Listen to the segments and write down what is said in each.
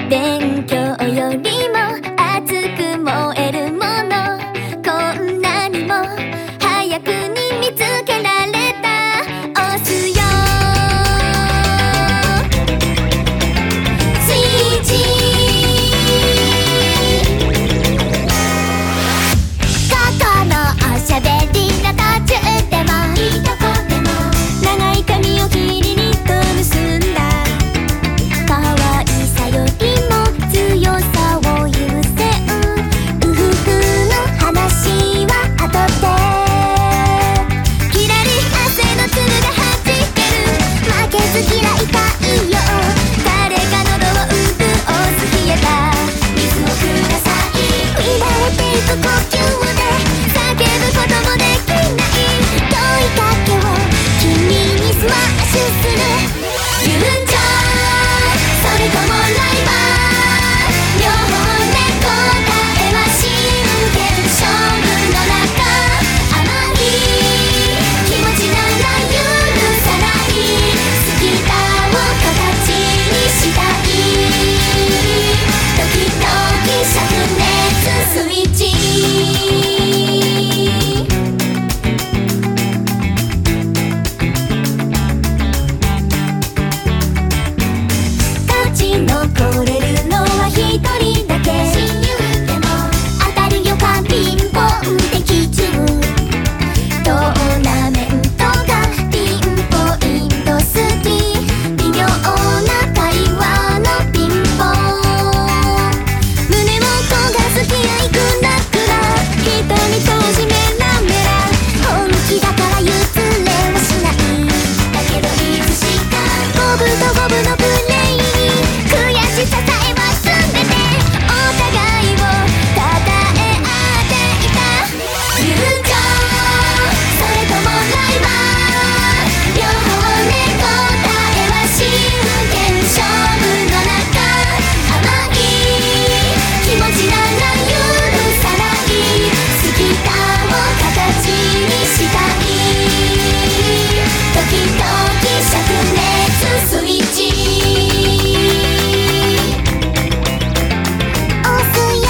勉強よりも熱く燃えるもの、こんなにも早くに見つけられた。押すよスイッチ、ここのおしゃべりの途中でもいいとこでも長い髪を切りにと結んだ。可愛さよりも強さを優先、夫婦の話は後で。キラリ汗の粒がはじける、負けず嫌いたいよ。誰か喉を潤す冷えた水をください。乱れていく呼吸で叫ぶこともできない。問いかけを君にスマッシュする。友情それともライバル、両方で答えは真剣勝負の中。甘い気持ちなら許さない、好きだを形にしたい。時々灼熱スイッチ、勝ち残れるのは一人だけ。親友でも当たる予感ピンポン的中。トーナメントがピンポイント好き、微妙な会話のピンポン。胸元が好き合いくらくら、瞳閉じメラメラ。本気だから譲れはしない。だけどいつしか五分と五分のプレイに悔しささえ忘れて、お互いを称え合っていた。友情それともライバル、両方で答えは真剣勝負の中。甘い気持ちなら許さない、好きだを形にしたい。時々灼熱スイッチ、押すよ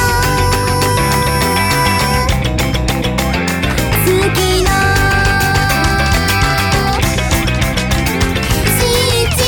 好きのスイッチ。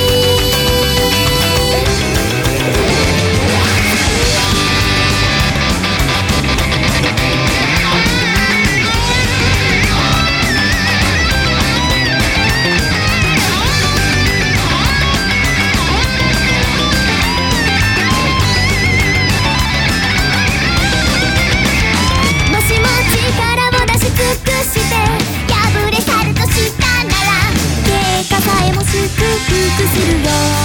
もしも力を出し尽くして破れ去るとしたなら、結果さえも祝福するよ。